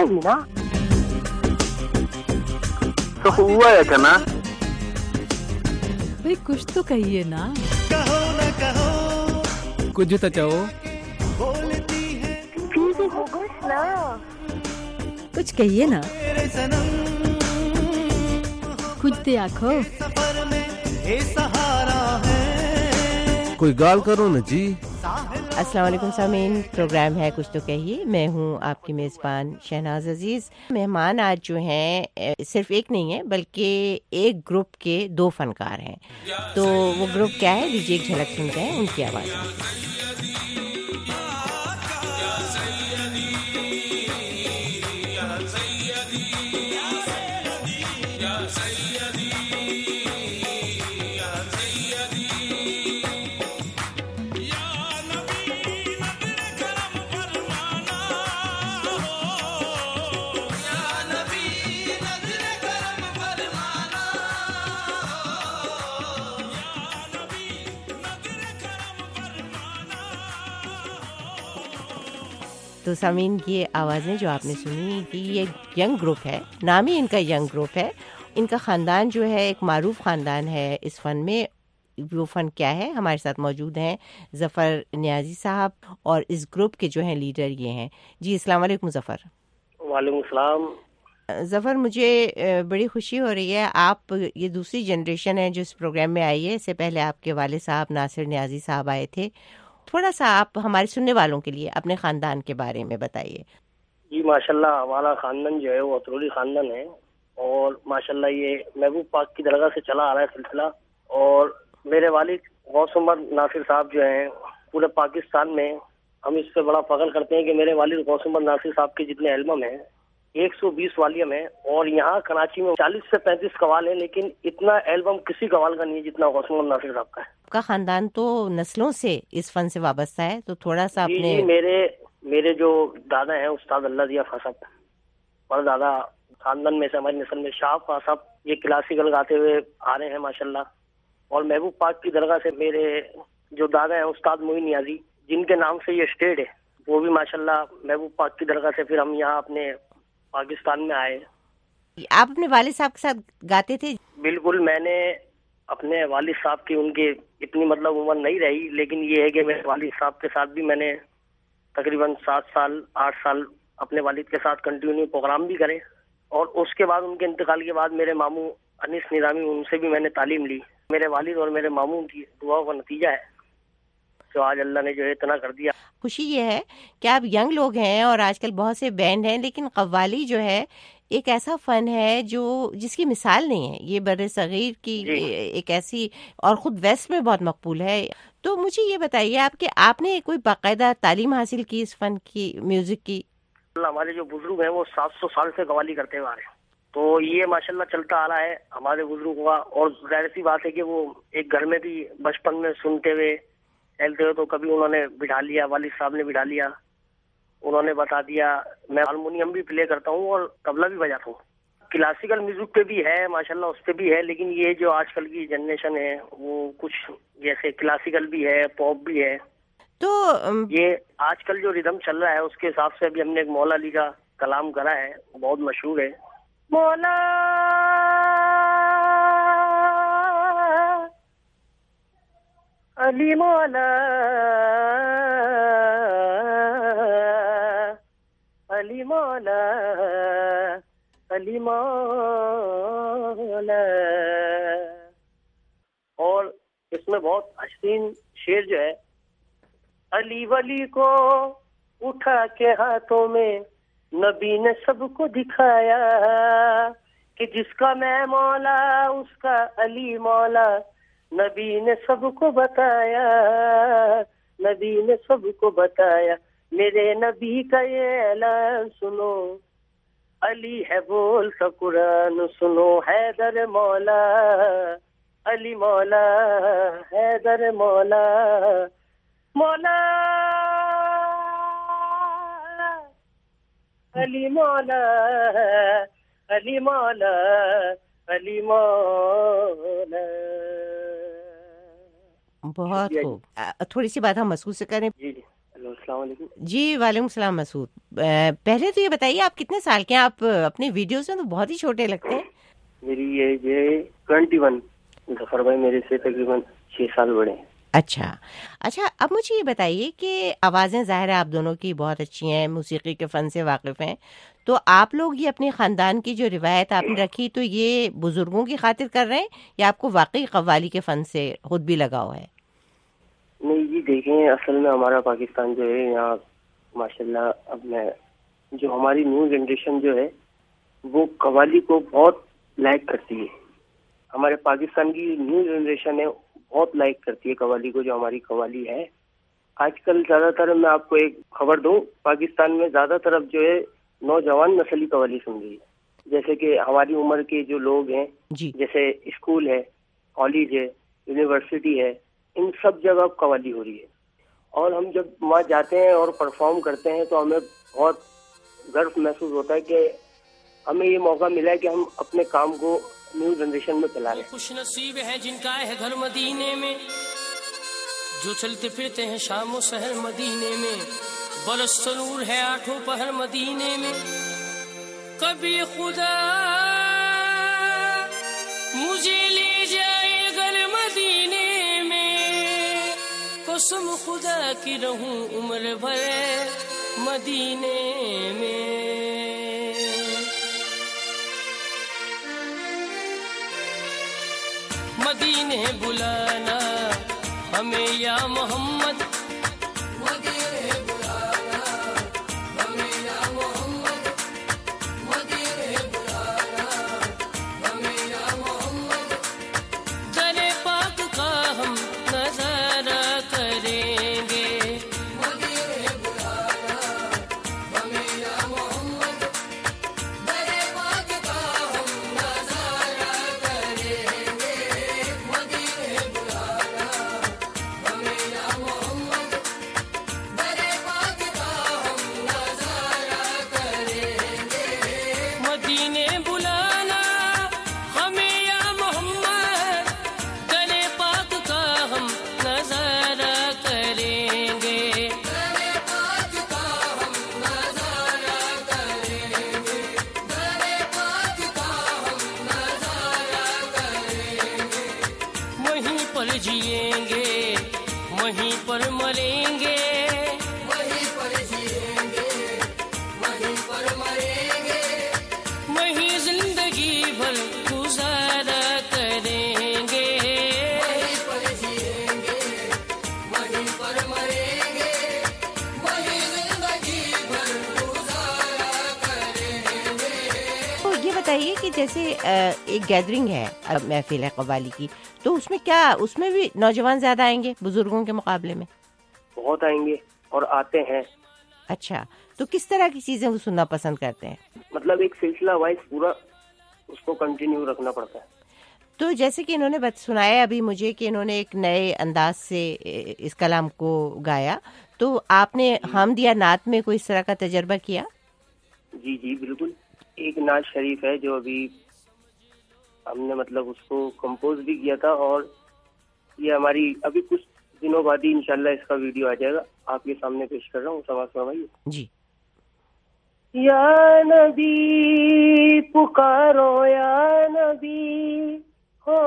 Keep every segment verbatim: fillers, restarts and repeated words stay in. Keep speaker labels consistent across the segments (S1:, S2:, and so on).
S1: नहीं ना।
S2: तो हुआ है क्या ना?
S3: भाई कुछ तो कहिए ना।
S4: कहो ना कहो,
S5: कुछ तो चाहो,
S1: फिर भी होगा ना,
S3: कुछ कहिए ना।
S4: मेरे सनम
S3: खुजते आंखों,
S4: सफर में ये सहारा है।
S5: कोई गाल करो ना जी।
S6: अस्सलाम वालेकुम सामीन, प्रोग्राम है कुछ तो कहिए। मैं हूँ आपकी मेज़बान शहनाज अजीज़। मेहमान आज जो हैं सिर्फ एक नहीं है बल्कि एक ग्रुप के दो फनकार हैं। तो वो ग्रुप क्या है, लीजिए एक झलक सुनते हैं उनकी आवाज़ में। तो सामीन, ये आवाज़ें जो आपने सुनी कि ये यंग ग्रुप है, नाम ही इनका यंग ग्रुप है। इनका ख़ानदान जो है एक मारूफ ख़ानदान है इस फ़न में। वो फ़न क्या है, हमारे साथ मौजूद हैं ज़फ़र नियाज़ी साहब और इस ग्रुप के जो हैं लीडर ये हैं। जी अस्सलाम वालेकुम ज़फ़र।
S2: वालेकुम सलाम।
S6: ज़फ़र, मुझे बड़ी खुशी हो रही है, आप ये दूसरी जनरेशन है जो इस प्रोग्राम में आई है। इससे पहले आपके वाले साहब नासिर नियाज़ी साहब आए थे। थोड़ा सा आप हमारे सुनने वालों के लिए अपने ख़ानदान के बारे में बताइए।
S2: जी माशाल्लाह, हमारा खानदान जो है वो अतरूरी खानदान है और माशाल्लाह ये महबूब पाक की दरगाह से चला आ रहा है सिलसिला। और मेरे वालिद गौस उमर नासिर साहब जो हैं पूरे पाकिस्तान में, हम इस पे बड़ा फख्र करते हैं कि मेरे वालिद गौस उमर नासिर साहब के जितने एल्बम हैं एक सौ बीस वालियम है और यहाँ कराची में चालीस से पैंतीस कवाल है, लेकिन इतना एल्बम किसी कवाल का नहीं है जितना गौस उमर नासिर साहब का है।
S6: आपका खानदान तो नस्लों से इस फन से वाबस्ता है, तो थोड़ा सा
S2: जी,
S6: अपने
S2: जी, मेरे मेरे जो दादा हैं उस्ताद अल्लाह दिया खां साहब, और दादा खानदान में से हमारी नस्ल में शाह खां साहब ये क्लासिकल गाते हुए आ रहे हैं माशाल्लाह। और महबूब पाक की दरगाह से मेरे जो दादा हैं उस्ताद मोइन नियाजी, जिनके नाम से ये स्टेट है, वो भी माशाल्लाह महबूब पाक की दरगाह से फिर हम यहाँ अपने पाकिस्तान में आए।
S6: आप अपने वालिद साहब के साथ गाते थे?
S2: बिल्कुल, मैंने अपने वालिद साहब की, उनकी इतनी मतलब उम्र नहीं रही, लेकिन ये है कि मेरे वालिद साहब के साथ भी मैंने तकरीबन सात साल आठ साल अपने वालिद के साथ कंटिन्यू प्रोग्राम भी करे। और उसके बाद उनके इंतकाल के बाद मेरे मामू अनीस निज़ामी, उनसे भी मैंने तालीम ली। मेरे वालिद और मेरे मामू की दुआओं का नतीजा है जो आज अल्लाह ने जो है इतना कर दिया।
S6: खुशी ये है कि आप यंग लोग हैं और आजकल बहुत से बैंड हैं, लेकिन कव्वाली जो है एक ऐसा फन है जो जिसकी मिसाल नहीं है। ये बर्रे सगीर की एक ऐसी, और खुद वेस्ट में बहुत मकबूल है। तो मुझे ये बताइए आप कि आपने कोई बाकायदा तालीम हासिल की इस फन की, म्यूजिक की?
S2: हमारे जो बुजुर्ग हैं वो सात सौ साल से कव्वाली करते हुए आ रहे हैं, तो ये माशाल्लाह चलता आ रहा है हमारे बुजुर्गों का। और जाहिर सी बात है कि वो एक घर में भी बचपन में सुनते हुए खेलते हुए, तो कभी उन्होंने बिठा लिया, वालिद साहब ने बिठा लिया, उन्होंने बता दिया। मैं हारमोनियम भी प्ले करता हूँ और तबला भी बजाता हूँ। क्लासिकल म्यूजिक पे भी है माशाल्लाह, उस पे भी है, लेकिन ये जो आजकल की जनरेशन है वो कुछ जैसे क्लासिकल भी है, पॉप भी है।
S6: तो
S2: ये आजकल जो रिदम चल रहा है उसके हिसाब से अभी हमने एक मौला अली का कलाम करा है, बहुत मशहूर है। मौला अली मौला अली मौला अली मौला। और इसमें बहुत हसीन शेर जो है, अली वली को उठा के हाथों में नबी ने सबको दिखाया कि जिसका मैं मौला उसका अली मौला। नबी ने सबको बताया, नबी ने सबको बताया, मेरे नबी का ये ऐलान सुनो, अली है बोल का कुरान सुनो। हैदर मौला अली मौला, हैदर मौला मौला अली मौला अली मौला अली मौला।
S6: बहुत खूब। थोड़ी सी बात हम मसूद से करें।
S2: जी जी, अस्सलाम वालेकुम।
S6: जी वालेकुम सलाम मसूद। पहले तो ये बताइए आप कितने साल के हैं? आप अपने वीडियोस में तो बहुत ही छोटे लगते हैं।
S2: मेरी एज है ट्वेंटी वन। जफर भाई मेरे से तकरीबन छह साल बड़े हैं।
S6: अच्छा अच्छा, अब मुझे ये बताइए कि आवाज़ें ज़ाहिर है आप दोनों की बहुत अच्छी हैं, मौसीकी के फ़न से वाकिफ़ हैं, तो आप लोग ये अपने ख़ानदान की जो रिवायत आपने रखी तो ये बुज़ुर्गों की खातिर कर रहे हैं या आपको वाकई कव्वाली के फ़न से खुद भी लगाव है?
S2: नहीं जी, देखें असल में हमारा पाकिस्तान जो है यहाँ माशाल्लाह अब मैं जो हमारी न्यू जनरेशन जो है वो कव्वाली को बहुत लाइक करती है। हमारे पाकिस्तान की न्यू जनरेशन है बहुत लाइक करती है कव्वाली को, जो हमारी कव्वाली है। आजकल ज्यादातर मैं आपको एक खबर दूं, पाकिस्तान में ज्यादातर अब जो है नौजवान नस्ली कव्वाली सुन रही है। जैसे कि हमारी उम्र के जो लोग हैं
S6: जी।
S2: जैसे स्कूल है, कॉलेज है, यूनिवर्सिटी है, इन सब जगह अब कव्वाली हो रही है। और हम जब वहाँ जाते हैं और परफॉर्म करते हैं तो हमें बहुत गर्व महसूस होता है कि हमें ये मौका मिला है कि हम अपने काम को न्यू जनरेशन में चला रहे हैं।
S1: खुश नसीब है जिनका है घर मदीने में, जो चलते फिरते हैं शाम शहर मदीने में, बरस नूर है आठों पहर मदीने में। कभी खुदा मुझे ले जाए घर मदीने में, कसम खुदा की रहूं उम्र भर मदीने में। मदीने बुलाना हमें या मोहम्मद, मदीने बुलाना हमें या मोहम्मद, मदीने बुलाना हमें या मोहम्मद। दरे पाक का हम नजारा करेंगे, मदीने बुलाना हमें या मोहम्मद। दरे पाक का हम नजारा करेंगे, मदीने बुलाना हमें या मोहम्मद। दरे पाक का हम नजारा करेंगे, मदीने बुलाना हमें या मोहम्मद। दरे पाक का हम नजारा करेंगे, दरे पाक का हम नजारा करेंगे, दरे पाक का हम नजारा करेंगे। वहीं पर जिएंगे वहीं पर मरेंगे, वहीं पर जिएंगे वहीं पर मरेंगे। वहीं जिंदगी भर गुजारा करेंगे, वहीं पर जिएंगे वहीं पर मरेंगे। वहीं जिंदगी भर गुजारा करेंगे।
S6: तो ये बताइए कि जैसे अ, एक गैदरिंग है, अ, महफिल है कव्वाली की, तो उसमें क्या उसमें भी नौजवान ज्यादा आएंगे बुजुर्गों के मुकाबले में?
S2: बहुत आएंगे और आते हैं।
S6: अच्छा, तो किस तरह की चीजें वो सुनना पसंद करते हैं?
S2: मतलब एक सिलसिला वाइज पूरा उसको कंटिन्यू रखना पड़ता है।
S6: तो जैसे कि इन्होंने बत सुनाया अभी मुझे कि इन्होंने एक नए अंदाज से ए, इस कलाम को गाया, तो आपने हमद या नात में कोई इस तरह का तजर्बा किया?
S2: जी जी बिल्कुल। एक नाज शरीफ है जो अभी हमने मतलब उसको कंपोज भी किया था, और ये हमारी अभी कुछ दिनों बाद ही इंशाल्लाह इसका वीडियो आ जाएगा, आपके सामने पेश कर रहा हूँ। समाज फरमाइए
S6: जी।
S2: या नबी पुकारो या नबी हो,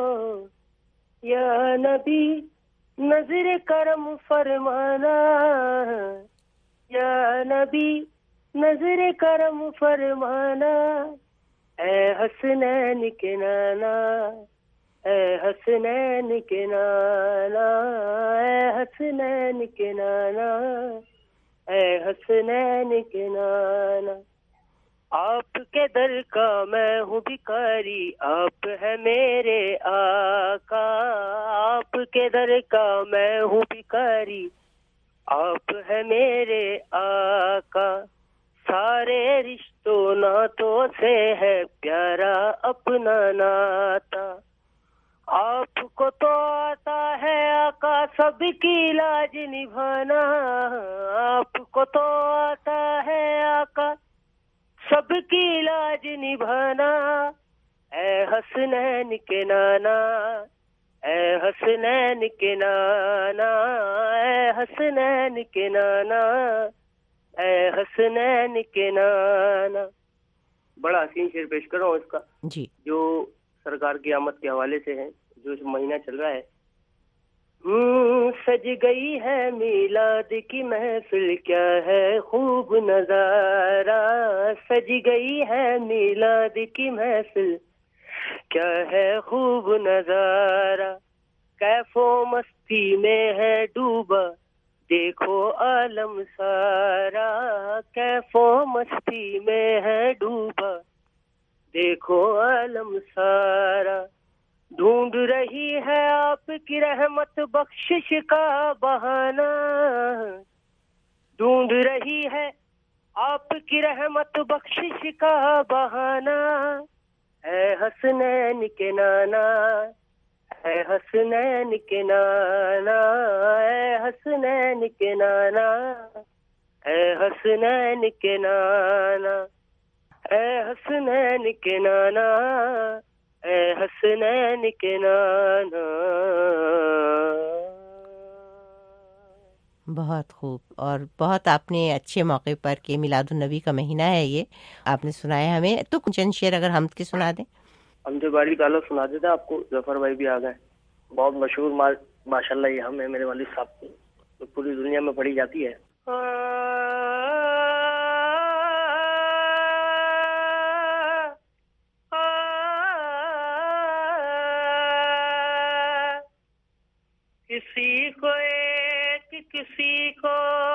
S2: या नबी नजर करम फरमाना, या नबी नजर करम फरमाना। ए हसनैन के नाना, ए हसनैन के नाना, ए हसनैन के नाना, ए हसनैन के नाना। आपके दर का मैं हूँ भिखारी, आप है मेरे आका। आपके दर का मैं हूँ भिखारी, आप है मेरे आका। सारे रिश्तों नातों से है प्यारा अपना नाता। आपको तो आता है आका सबकी लाज निभाना, आपको तो आता है आका सबकी लाज निभाना। ए हसनैन के नाना, ए हसनैन के नाना, ए हसनैन के नाना, ए हसनैन के नाना। बड़ा हसीन शेर पेश कर रहा हूँ इसका,
S6: जी।
S2: जो सरकार की आमद के हवाले से है, जो इस महीना चल रहा है। हम्म, सज गई है मिलाद की महफिल, क्या है खूब नजारा। सज गई है मिलाद की महफिल, क्या है खूब नजारा। कैफो मस्ती में है डूबा, देखो आलम सारा। कैफो मस्ती में है डूबा, देखो आलम सारा। ढूंढ रही है आपकी रहमत बख्शिश का बहाना। ढूंढ रही है आपकी रहमत बख्शिश का बहाना। है हसनैन के नाना, है हसनैन के नाना, है हसनैन के नाना, है हसनैन के नाना, है हसनैन के नाना, है हसनैन के नाना।
S6: बहुत खूब, और बहुत आपने अच्छे मौके पर के मिलादुन्नबी का महीना है ये, आपने सुनाया हमें। तो चंद शेर अगर हम के सुना दें।
S2: हम जो बारी ताल्लुक सुना देते आपको, जफर भाई भी आ गए। बहुत मशहूर मा, माशाल्लाह ये हम है मेरे वालिद साहब की, तो पूरी दुनिया में पढ़ी जाती है। किसी को एक किसी को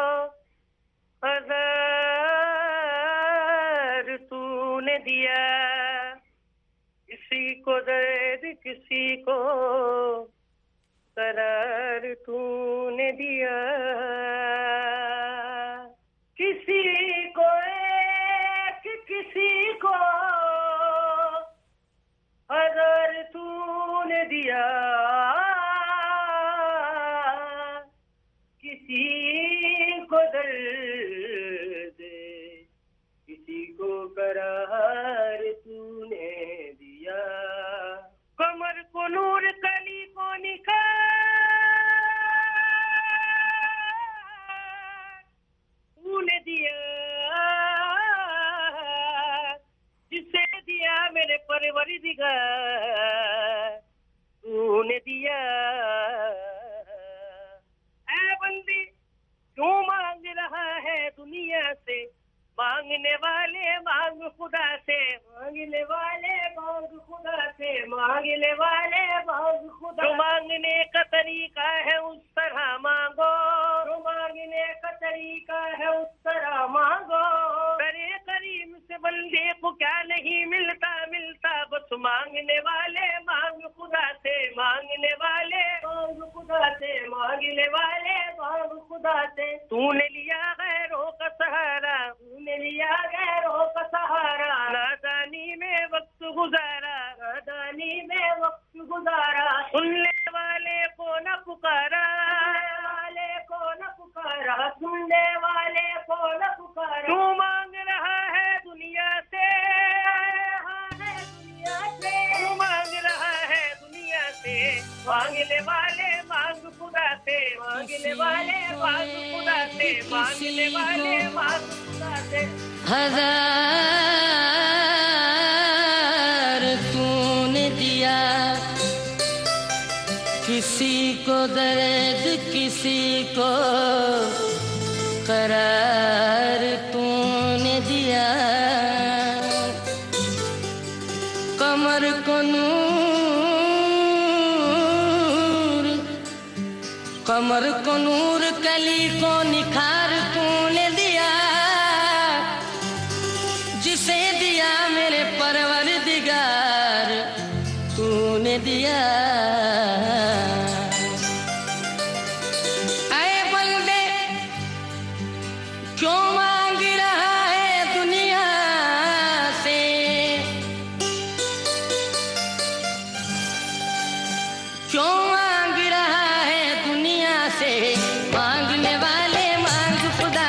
S2: हजार तूने दिया, किसी को दर्द किसी को करार तूने दिया। किसी को एक किसी को हजार तूने दिया, किसी को दर्द किसी को करार तूने दिया। कमर को नूर कली को निखार तूने दिया, जिसे दिया मेरे परवरदिगार तूने दिया। बंदी क्यों मांग रहा है दुनिया से, मांगने वाले मांग खुदा से। मांगने वाले मांग खुदा से, मांगने वाले मांग खुदा। जो मांगने का तरीका है उस तरह मांगो, जो मांगने का तरीका है उस तरह मांगो। करे करीम से बंदे को क्या नहीं मिलता, मिलता बस मांगने वाले मांग खुदा से। मांगने वाले मांग खुदा से, मांगने वाले मांग खुदा से। तूने लिया गैरों का सहारा, तूने लिया गैरों का सहारा। नादानी में वक्त गुजारा, नादानी में वक्त गुजारा। सुनने वाले को न पुकारा, वाले को न पुकारा, सुनने वाले को न पुकारा। तू मांग रहा है दुनिया से, दुनिया से तू मांग रहा है दुनिया से। मांगने वाले मांग खुदा से, मांगने वाले मांग खुदा से, मांगने वाले मांग खुदा से।
S1: हजार तूने दिया, किसी को दर्द किसी को करार तूने दिया। कमर को नूर, कमर को नूर कली को निखार तूने दिया, जिसे दिया मेरे परवरदिगार तूने दिया। ऐ बंदे क्यों मांग रहा है दुनिया से, क्यों मांग रहा है दुनिया से। मांगने वाले मांग खुदा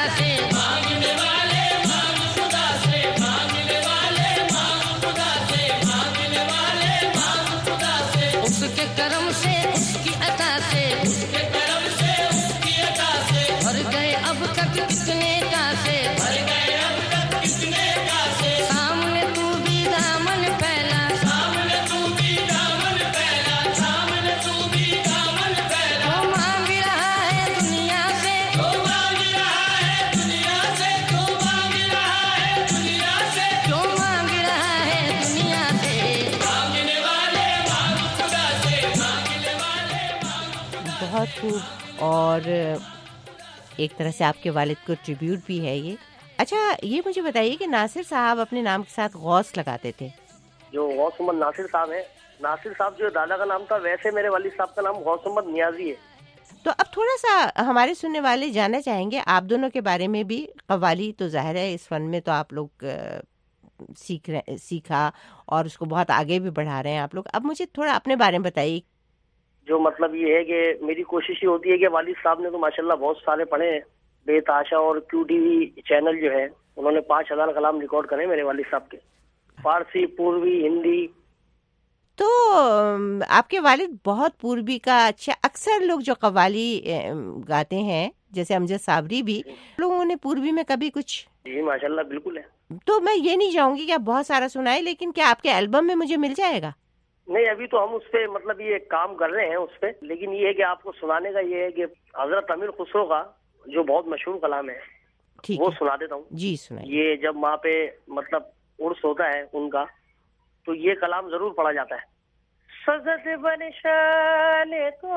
S6: बहुत खूब। और एक तरह से आपके वालिद को ट्रिब्यूट भी है ये। अच्छा, ये मुझे बताइए कि नासिर साहब अपने नाम के साथ गौस लगाते थे।
S2: जो गौस मोहम्मद नासिर साहब है, नासिर साहब जो दादा का नाम था, वैसे मेरे वालिद साहब का नाम गौस मोहम्मद नियाजी है।
S6: तो अब थोड़ा सा हमारे सुनने वाले जानना चाहेंगे आप दोनों के बारे में भी। कव्वाली तो जाहिर है इस फन में तो आप लोग अ, सीख रहे सीखा और उसको बहुत आगे भी बढ़ा रहे हैं आप लोग। अब मुझे थोड़ा अपने बारे में बताइए।
S2: जो मतलब ये है कि मेरी कोशिश ये होती है कि वालिद साहब ने तो माशाल्लाह बहुत सारे पढ़े हैं। बेताशा और क्यू टीवी चैनल जो है, उन्होंने पाँच हजार कलाम रिकॉर्ड करे मेरे वालिद साहब के, फारसी, पूर्वी, हिंदी।
S6: तो अम, आपके वालिद बहुत पूर्वी का अच्छा। अक्सर लोग जो कव्वाली अम, गाते हैं जैसे अमजद साबरी भी, लोगों ने पूर्वी में कभी कुछ।
S2: जी माशाल्लाह बिल्कुल है।
S6: तो मैं ये नहीं चाहूंगी कि आप बहुत सारा सुनाए, लेकिन क्या आपके एल्बम में मुझे मिल जाएगा?
S2: नहीं, अभी तो हम उस पे मतलब ये काम कर रहे हैं उस पे, लेकिन ये है कि आपको सुनाने का ये है कि हजरत अमीर खुसरो का जो बहुत मशहूर कलाम है
S6: ठीक
S2: वो
S6: है,
S2: सुना देता हूँ।
S6: जी सुनाइए।
S2: ये जब वहाँ पे मतलब उर्स होता है उनका, तो ये कलाम जरूर पढ़ा जाता है। सजद बनशान को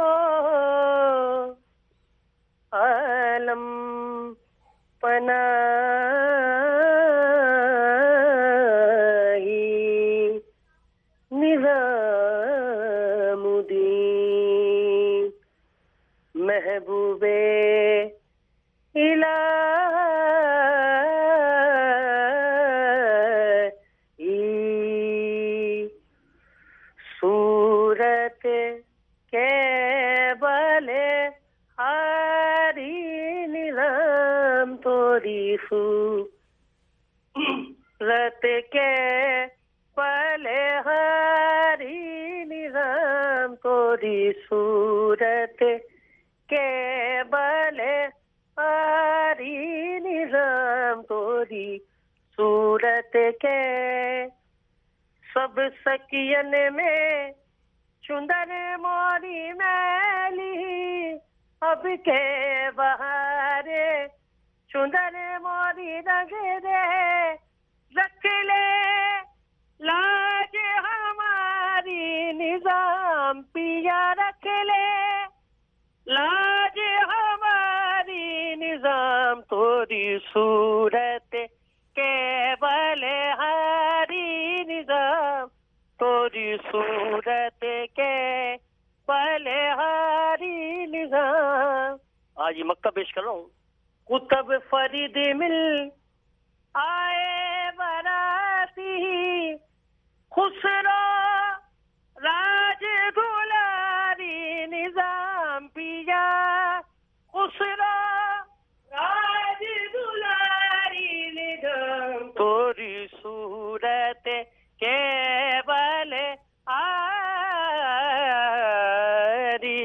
S2: आलम पनाही निजामुद्दीन महबूबे इलाही सूरत के बले हारी निजाम तोरी सूरत के बले हारी निजाम तोरी सूरत के बले हारी निजाम तोरी सूरत के सब सकियन में चुंदर मोरी मैली अब के बहारे चुंदर मोरी रंग दे रख ले लाज हमारी निजाम पिया रख ले लाज हमारी निजाम तोरी सूरत के बले हारी निजाम तोरी सूरत के बले हारी निजाम। आज ये मक्का पेश कर रहा हूँ। कुतब फरीद मिल आए बराती खुसरो राज दुलारी निजाम पिया खुसरो राज दुलारी निजाम तोरी सूरत के बले आरी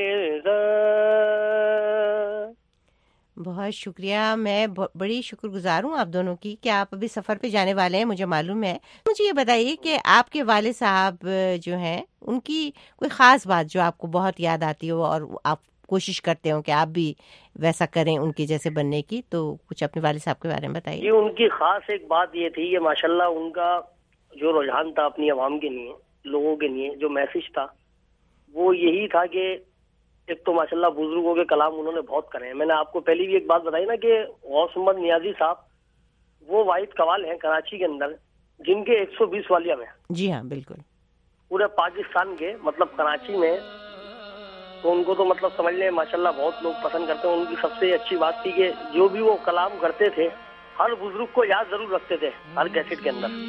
S2: निजाम।
S6: बहुत शुक्रिया। मैं ब- बड़ी शुक्रगुजार हूँ आप दोनों की कि आप अभी सफ़र पे जाने वाले हैं, मुझे मालूम है। मुझे ये बताइए कि आपके वाले साहब जो हैं उनकी कोई ख़ास बात जो आपको बहुत याद आती हो और आप कोशिश करते हो कि आप भी वैसा करें उनके जैसे बनने की, तो कुछ अपने वाले साहब के बारे में बताइए।
S2: ये उनकी खास एक बात ये थी कि माशाल्लाह उनका जो रुझान था अपनी आवाम के लिए, लोगों के लिए, जो मैसेज था वो यही था कि एक तो माशाल्लाह बुजुर्गों के कलाम उन्होंने बहुत करे हैं। मैंने आपको पहले भी एक बात बताई ना कि गौस मोहम्मद नियाजी साहब वो वाहिद कवाल हैं कराची के अंदर जिनके एक सौ बीस वालिया में,
S6: जी हाँ बिल्कुल,
S2: पूरे पाकिस्तान के मतलब कराची में। तो उनको तो मतलब समझ लें माशाल्लाह बहुत लोग पसंद करते हैं। उनकी सबसे अच्छी बात थी कि जो भी वो कलाम करते थे हर बुजुर्ग को याद जरूर रखते थे हर कैसेट के अंदर।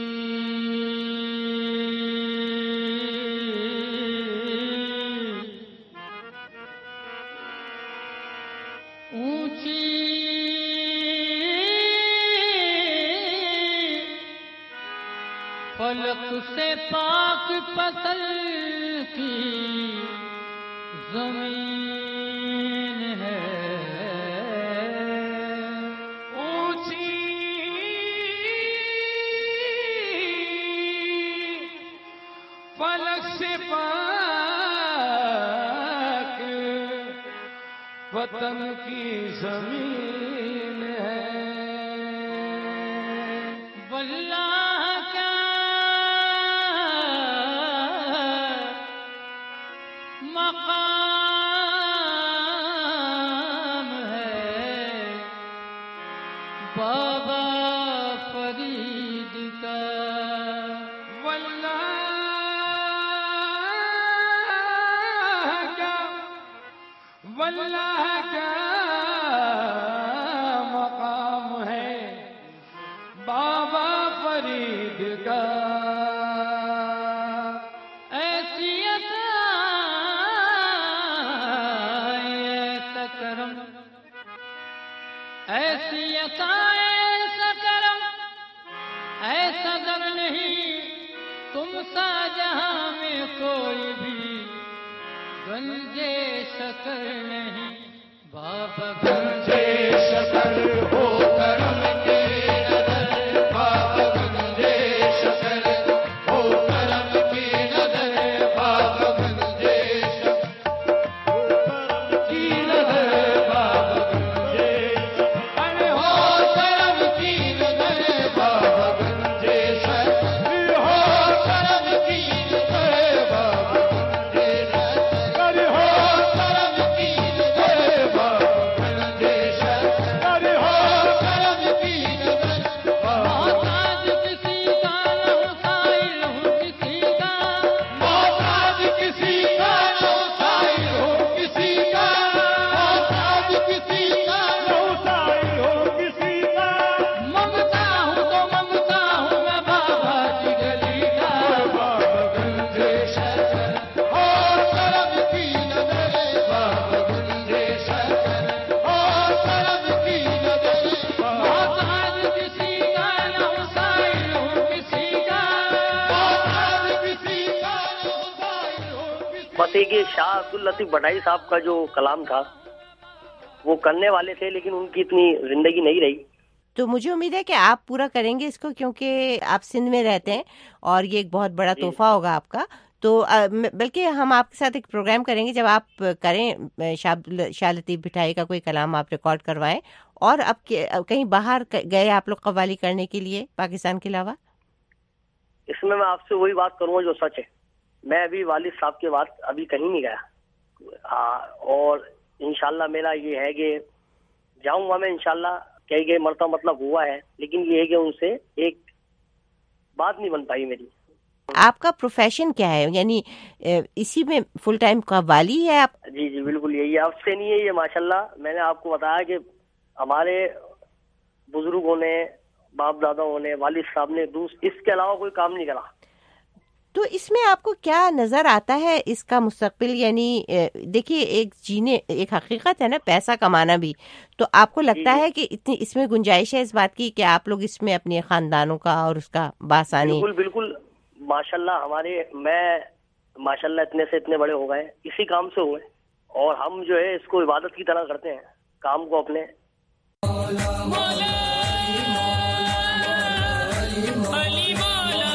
S1: ऊंची फलक से पाक फसल की जमीन है, ऊंची फलक से पाक वतन की जमीन है। वल्लाह क्या मकाम
S5: वल्लाह का मकाम है बाबा फरीद का, ऐसी अताए ऐसा करम, ऐसी अताए ऐसा करम, ऐसा दर नहीं तुम सा जहां में कोई भी, गंजे शकर नहीं बाबा, गंजे शकर हो करम के नजर, बाबा गंजे शकर हो करम की नजर, बाबा गंजे शकर हो करम की नजर, बाबा गंजे अरे हो करम की नजर, बाबा गंजे शकर हो करम की नजर, बाबा गंजे शकर हो करम की नजर, बाबा गंजे शकर हो करम की नजर, मोहताज किसी का न हूँ साइल हूँ किसी का, मोहताज किसी का न हूँ साइल हूँ किसी का, मोहताज किसी का न हूँ साइल हूँ किसी का, ममता हूँ तो ममता हूँ मैं बाबा की गली का, बाबा गंजे शकर हो करम की नजर, बाबा गंजे शकर हो करम की नजर, मोहताज किसी का न हूँ साइल हूँ किसी का, मोहताज किसी का न हूँ साइल हूँ किसी का।
S2: फतेह के शाह अब्दुल लतीफ भटाई साहब का जो कलाम था वो करने वाले थे, लेकिन उनकी इतनी जिंदगी नहीं रही।
S6: तो मुझे उम्मीद है कि आप पूरा करेंगे इसको, क्योंकि आप सिंध में रहते हैं और ये एक बहुत बड़ा तोहफा होगा आपका। तो अ, म- बल्कि हम आपके साथ एक प्रोग्राम करेंगे जब आप करें शाह शाह लतीफ भटाई का कोई कलाम आप रिकॉर्ड करवाएं, और अब के- अब कहीं बाहर क- गए आप लोग कव्वाली करने के लिए पाकिस्तान के अलावा?
S2: इसमें मैं आपसे वही बात करूंगा जो सच है। मैं अभी वालिद साहब के बाद अभी कहीं नहीं गया। हाँ, और इंशाल्लाह मेरा ये है कि जाऊंगा मैं इंशाल्लाह। कई कई मरतबा मतलब हुआ है, लेकिन ये है कि उनसे एक बात नहीं बन पाई मेरी।
S6: आपका प्रोफेशन क्या है, यानी अ, इसी में फुल टाइम कव्वाली है आप?
S2: जी जी बिल्कुल यही है, आपसे नहीं है ये माशाल्लाह। मैंने आपको बताया कि हमारे बुजुर्गों ने, बाप दादाओं ने, वालिद साहब ने दूस इसके अलावा कोई काम नहीं करा।
S6: तो इसमें आपको क्या नजर आता है इसका मुस्तकबिल? यानी अ, देखिए, एक जीने एक हकीकत है ना पैसा कमाना भी, तो आपको लगता है कि इतनी इसमें गुंजाइश है इस बात की कि आप लोग इसमें अपने खानदानों का और उसका बासानी?
S2: बिल्कुल बिल्कुल माशाल्लाह। हमारे मैं माशाल्लाह इतने से इतने बड़े हो गए इसी काम से हुए, और हम जो है इसको इबादत की तरह करते हैं काम को अपने।
S1: अली मौला,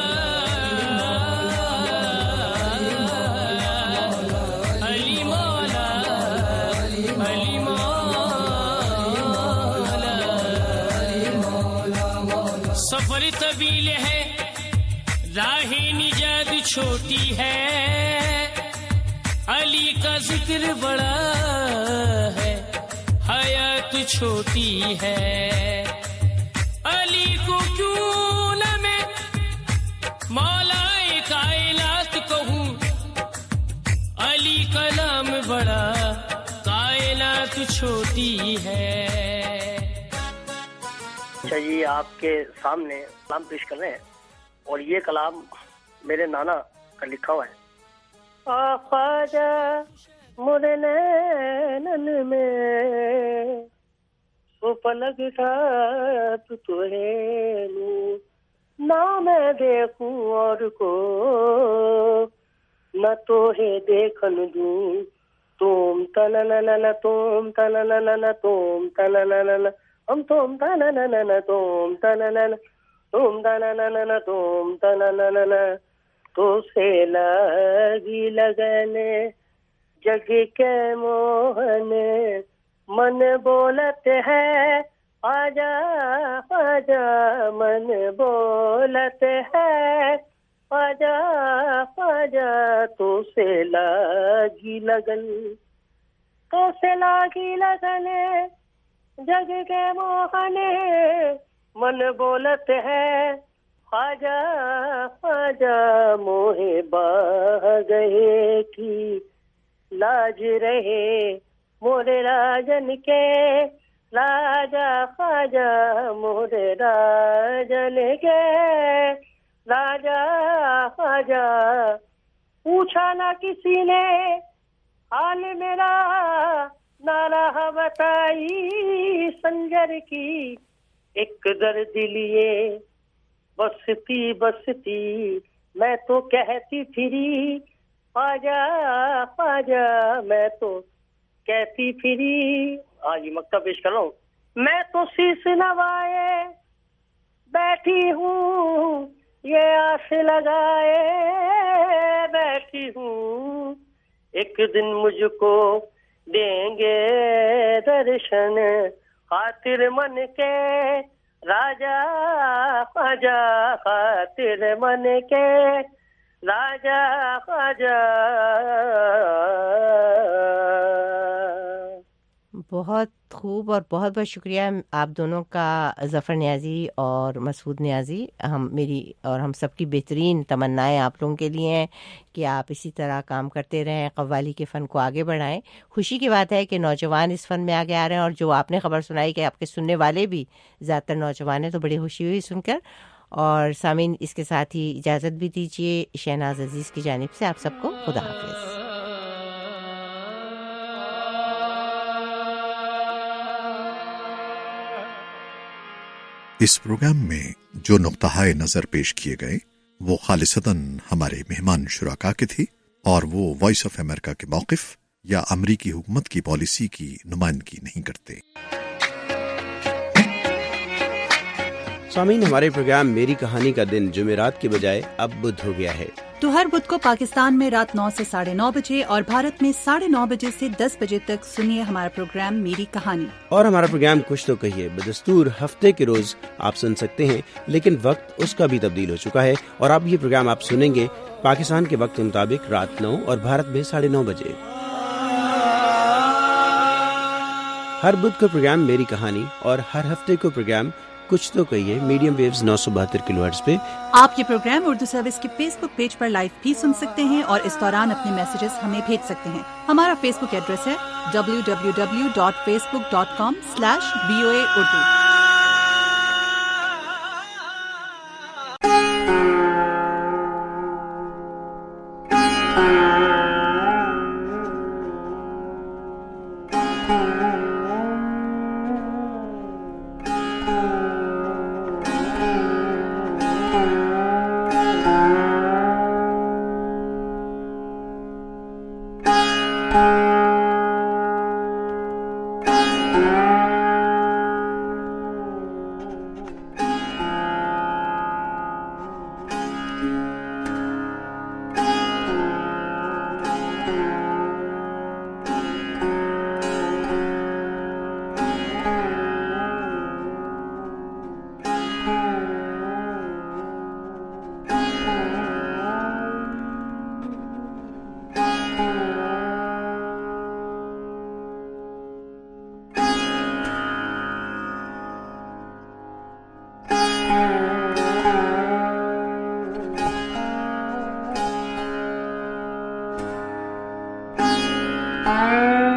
S1: अली मौला, अली मौला। सफर तवील है, राह निजात छोटी है, अली का जिक्र बड़ा है, हयात छोटी है। अली को क्यों न मैं मौलाए कायनात कहूँ, अली कलाम बड़ा, कायनात छोटी है।
S2: अच्छा जी, आपके सामने कलाम पेश कर रहे हैं, और ये कलाम मेरे नाना का लिखा हुआ है। आ ख्वाजा मुरे नैनन में वो पलक साथ तो है नू, ना मैं देखूं और को न तो है देखन दूं, तुम तननन तुम तननन तुम तननन हम तुम तननन तुम तननन तुम तननन तुम तननन, तो से लगी लगने जग के मोहन, मन बोलते है आजा आजा, मन बोलते है आजा आजा, तो से लगी लगन, तो से लगी लगन जग के मोहन, मन बोलते है ख्वाजा ख्वाजा, मोहे बाह गए की लाज रहे, मोरे राजन के राजा ख्वाजा, मोरे राजन के राजा ख्वाजा। पूछा ना किसी ने हाल मेरा, ना रहा बताई संजर की। एक दर्द लिए बसती बसती मैं तो कहती फिरी, ख्वाजा ख्वाजा मैं तो कहती फिरी। आज ये मक्ता पेश कर रहा हूँ। मैं तो शीश नवाए बैठी हूँ, ये आस लगाए बैठी हूँ, एक दिन मुझको देंगे दर्शन, खातिर मन के राजा ख्वाजा, खातिर मन के राजा ख्वाजा।
S6: बहुत खूब और बहुत बहुत शुक्रिया आप दोनों का, ज़फ़र नियाज़ी और मसूद नियाज़ी। हम मेरी और हम सबकी बेहतरीन तमन्नाएं आप लोगों के लिए हैं कि आप इसी तरह काम करते रहें, कव्वाली के फ़न को आगे बढ़ाएं। खुशी की बात है कि नौजवान इस फ़न में आगे आ रहे हैं, और जो आपने ख़बर सुनाई कि आपके सुनने वाले भी ज़्यादातर नौजवान हैं, तो बड़ी खुशी हुई सुनकर। और सामीन, इसके साथ ही इजाज़त भी दीजिए शहनाज अजीज़ की जानिब से। आप सबको खुदा हाफ़िज़।
S7: इस प्रोग्राम में जो नुक्ताए नजर पेश किए गए वो खालिसतन हमारे मेहमान शुराका के थे, और वो वॉइस ऑफ अमेरिका के मौक़िफ़ या अमरीकी हुकूमत की पॉलिसी की नुमाइंदगी नहीं करते।
S8: सामीन, हमारे प्रोग्राम मेरी कहानी का दिन जुमेरात के बजाय अब बुध हो गया है।
S3: तो हर बुध को पाकिस्तान में रात नौ से साढ़े नौ बजे और भारत में साढ़े नौ बजे से दस बजे तक सुनिए हमारा प्रोग्राम मेरी कहानी।
S8: और हमारा प्रोग्राम कुछ तो कहिए बदस्तूर हफ्ते के रोज आप सुन सकते हैं, लेकिन वक्त उसका भी तब्दील हो चुका है, और अब ये प्रोग्राम आप सुनेंगे पाकिस्तान के वक्त के मुताबिक रात नौ और भारत में साढ़े नौ बजे। हर बुध को प्रोग्राम मेरी कहानी और हर हफ्ते को प्रोग्राम कुछ तो कहिए मीडियम वेव्स नौ सौ बहत्तर किलोहर्ट्ज़ पे।
S3: आप ये प्रोग्राम उर्दू सर्विस के फेसबुक पेज पर लाइव भी सुन सकते हैं, और इस दौरान अपने मैसेजेस हमें भेज सकते हैं। हमारा फेसबुक एड्रेस है W W W dot Facebook dot com slash V O A Urdu.
S9: Bye.